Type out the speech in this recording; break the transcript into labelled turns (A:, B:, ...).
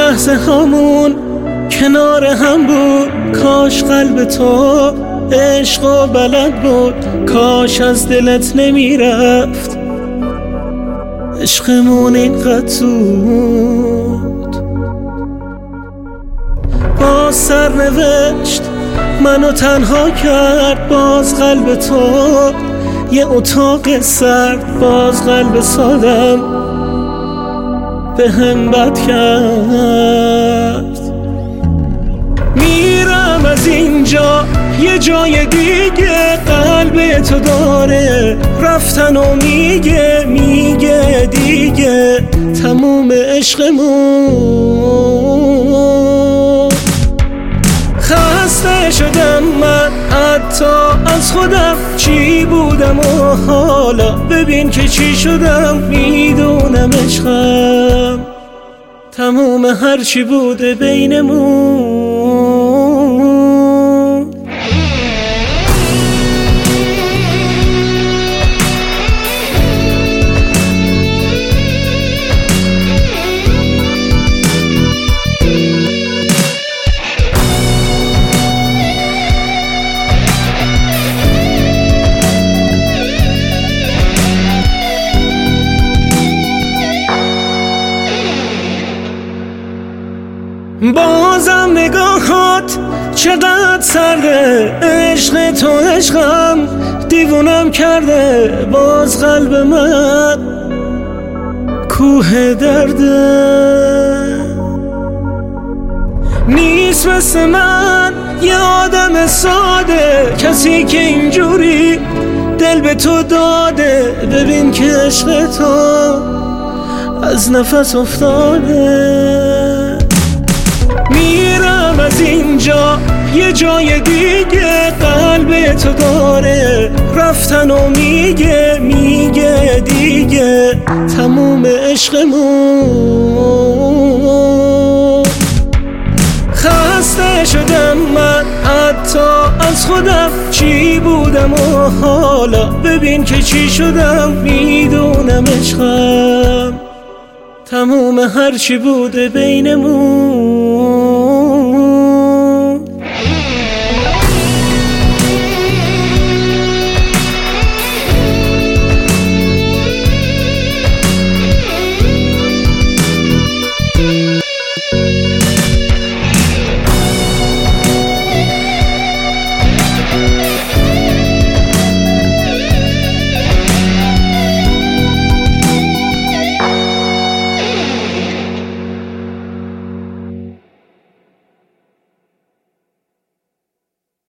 A: لحظه هامون کنار هم بود، کاش قلب تو عشق و بلد بود، کاش از دلت نمی رفت عشقمون اینقدر زود. باز سرنوشت منو تنها کرد، باز قلب تو یه اتاق سرد، باز قلب سادم به هم بد کرد. میرم از اینجا یه جای دیگه، قلب تو داره رفتن و میگه دیگه تموم عشقمون. خسته شدم من حتی از خودم، چی بودم و حالا ببین که چی شدم. میدونم عشقم تموم هرچی بوده بینمون. بازم نگاهات چقدر سرده، عشق تو عشقم دیوونم کرده. باز قلب من کوه درده، نیست مثل من یه آدم ساده، کسی که اینجوری دل به تو داده. ببین که عشق تو از نفس افتاده. میرم از اینجا یه جای دیگه، قلب تو داره رفتن و میگه دیگه تموم عشقمون. خسته شدم من حتی از خودم، چی بودم و حالا ببین که چی شدم. میدونم عشقم تموم هرچی بوده بینمون.